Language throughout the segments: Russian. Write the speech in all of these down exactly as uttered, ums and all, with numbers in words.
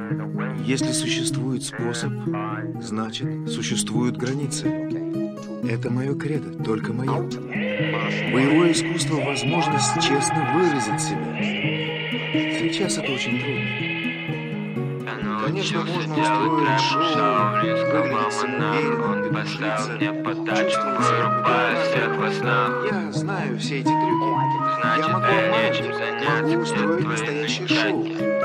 Если существует способ, значит, существуют границы. Это мое кредо, только мое. Боевое искусство — возможность честно выразить себя. Сейчас это очень трудно. Конечно, можно устроить шоу, выглядеть самоуверенным, переключиться, чувствовать себя. Я знаю все эти трюки. Я могу обмануть, могу устроить настоящее шоу.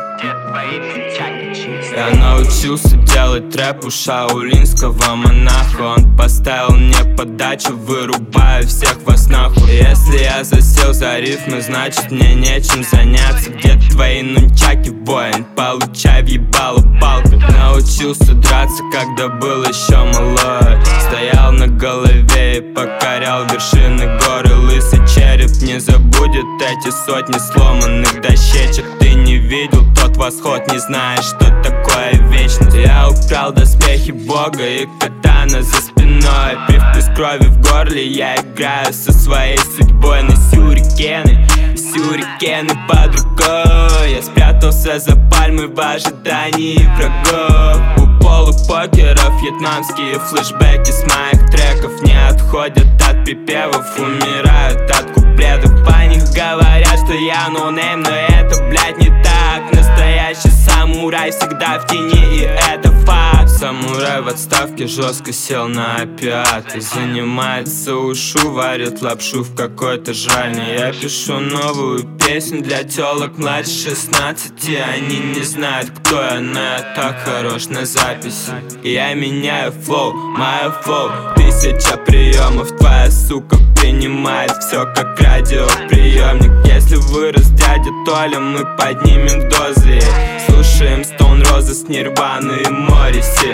Я научился делать рэп у шаолинского монаха. Он поставил мне подачу, вырубаю всех вас нахуй. Если я засел за рифмы, значит мне нечем заняться. Где твои нунчаки, воин? Получай въебало палку. Научился драться, когда был еще малой. Стоял на голове и покорял вершины горы. Лысый череп не забудет эти сотни сломанных дощечек. Ты не видел тот восход, не знаешь, что такое вечность. Я украл доспехи бога и катана за спиной. Привкус крови в горле, я играю со своей судьбой. На сюрикены, сюрикены под рукой. Я спрятался за пальмой в ожидании врагов. У полупокеров вьетнамские флешбеки с моих треков не отходят от припевов, умирают от куплетов. По них говорят, что я ноунейм, но это, блядь, не так. Настоящий самурай всегда в тени, и это факт. Самурай в отставке жестко сел на опиаты. Занимается ушу, варит лапшу в какой-то жральне. Я пишу новую песню для телок младше шестнадцати. Они не знают, кто я, но я так хорош на записи. Я меняю флоу, мое флоу. Тысяча приемов, твоя сука принимает все как радиоприемник. Если вырос дядя Толя, мы поднимем дозы. Слушаем Stone Roses, Нирвану и Морриси.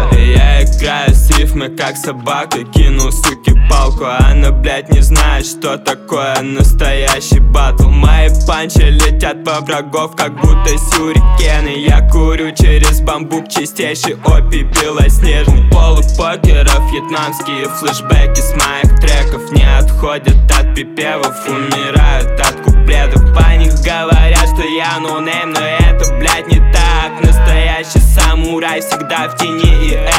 Я играю с рифмой как собака, кинул суки палку. Она, блядь, не знает, что такое настоящий батл. Мои панчи летят по врагов, как будто сюрикены. Я курю через бамбук, чистейший опий белоснежный. Полупокеров вьетнамские флешбеки с моих треков не отходят от припевов, умирают от куплетов. По них говорят, что я ноунейм, но это, блядь, не так. Настоящий самурай всегда в тени, и